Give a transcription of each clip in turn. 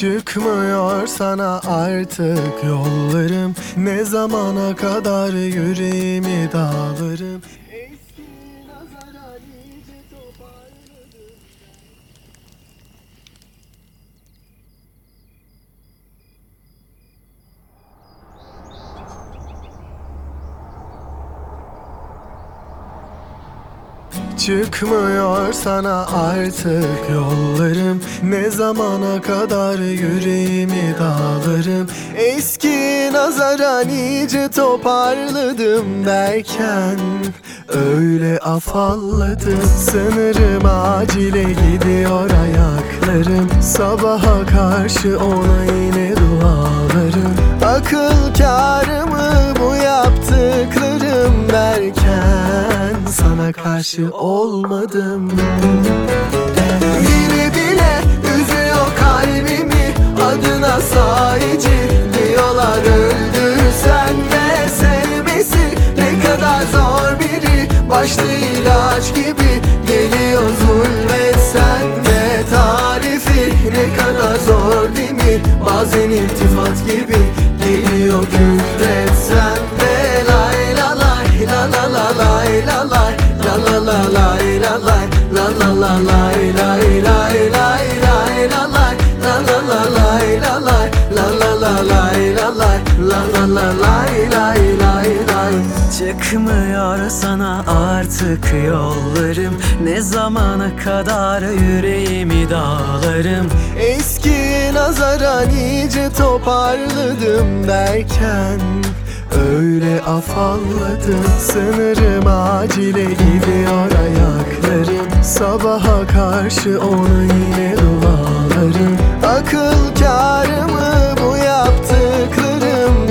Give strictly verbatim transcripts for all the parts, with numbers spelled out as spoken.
Çıkmıyor sana artık yollarım. Ne zamana kadar yüreğimi dağlarım. Eski nazara iyice toparladım. Çıkmıyor sana artık yollarım. Ne zamana kadar yüreğimi dağlarım. Eski nazaran iyice toparladım derken öyle afalladım. Sınırım acile gidiyor ayaklarım. Sabaha karşı ona yine dualarım. Akıl kârı mı bu yaptıklarım derken sana karşı olmadım. Bile bile üzüyor kalbimi, adına sahici diyorlar. Öldürsen de sevmesi ne kadar zor biri. Başta ilaç gibi geliyor, zulmetsen de tarifi ne kadar zor değil mi? Bazen iltifat gibi geliyor, küfretsen de lay la lay la la la lay la lay la la la lay la lay la la la lay lay lay lay lay la lay la la la lay la lay la la la lay la lay la la la lay lay lay lay. Çıkmıyor sana artık yollarım. Ne zamana kadar yüreğimi dağlarım. Eski nazaran iyice toparladım derken öyle afalladım. Sınırım acile gidiyor ayaklarım. Sabaha karşı ona yine dualarım. Akıl kârı mı bu yaptıklarım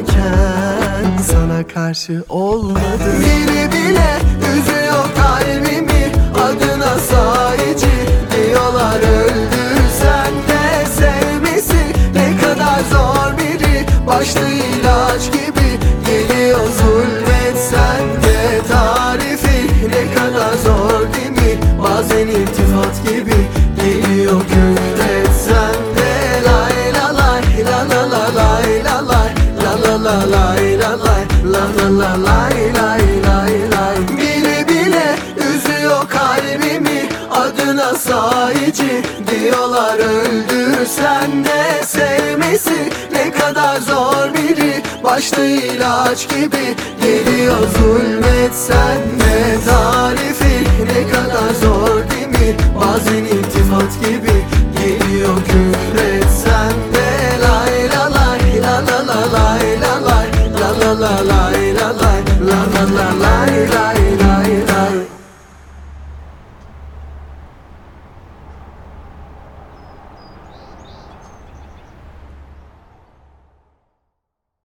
derken sana karşı olmadım. Bile bile üzüyor kalbimi, adına sahici diyorlar. Öldürsen de sevmesi ne kadar zor biri. Başta ilaç gibi geliyor, zulmetsen de tarifi ne kadar zor değil mi? Bazen iltifat gibi geliyor, küfretsen de lay la lay la la la lay la lay la la la lay la lay la la la lay lay lay lay. Bile bile üzüyor kalbimi, adına sahici diyorlar. Öldürsen de sevmesi ne kadar zor biri. Başta ilaç gibi geliyor, zulmetsen de tarifi ne kadar zor değil mi? Bazen iltifat gibi geliyor, küfretsen de lay la lay la la la lay la lay la la la lay la lay la la la lay lay lay lay.